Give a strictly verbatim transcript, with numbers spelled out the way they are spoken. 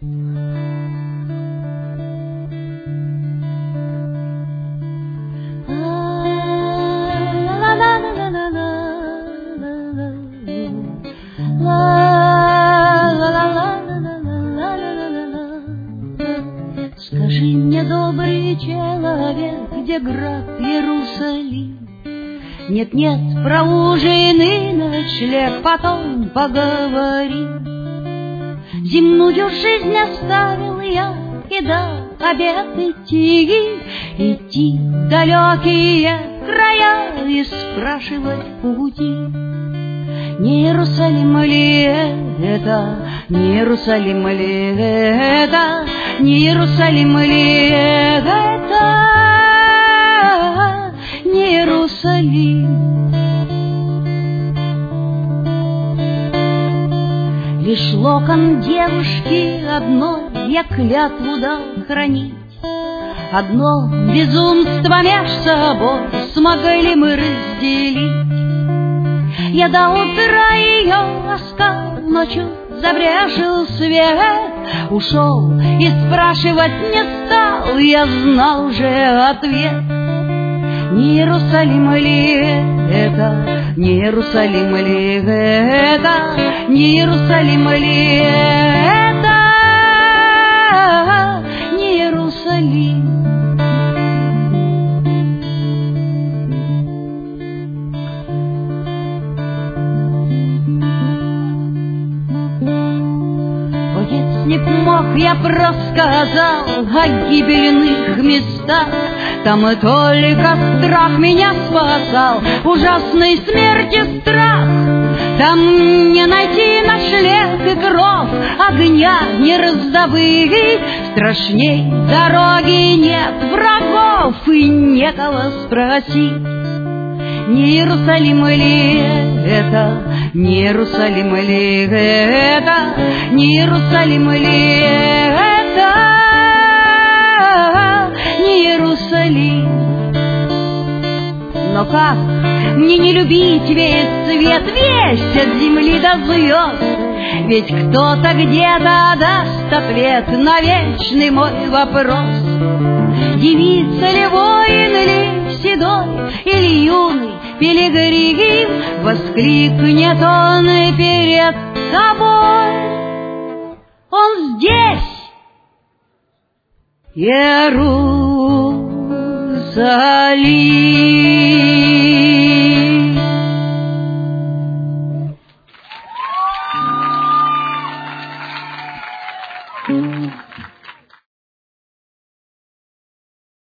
Скажи мне, добрый человек, где град Иерусалим? Нет-нет, про ужин и ночлег потом поговорим. Земную жизнь оставил я, и да, обед идти, идти в далекие края и спрашивать пути. Не Иерусалим ли это, не Иерусалим ли это, не Иерусалим ли это, не Иерусалим. Лишь локон девушки одной я клятву дал хранить. Одно безумство меж собой смогли мы разделить. Я до утра ее ласкал, ночью забрежил свет. Ушел и спрашивать не стал, я знал уже ответ. Не Иерусалим ли это, не Иерусалим ли это, не Иерусалим ли это, не Иерусалим. Не мог я просказал о гибельных местах. Там и только страх меня спасал, ужасной смерти страх. Там не найти ночлег и кров, огня не раздобыть. Страшней дороги нет, врагов и некого спросить. Не Иерусалим ли это, не Иерусалим ли это, не Иерусалим ли это, не Иерусалим. Но как мне не любить весь свет, весь от земли до звезд? Ведь кто-то где-то даст ответ на вечный мой вопрос. Девица ли, воин ли, седой или юный пилигрим, воскликнет он перед тобой: он здесь, Иерусалим.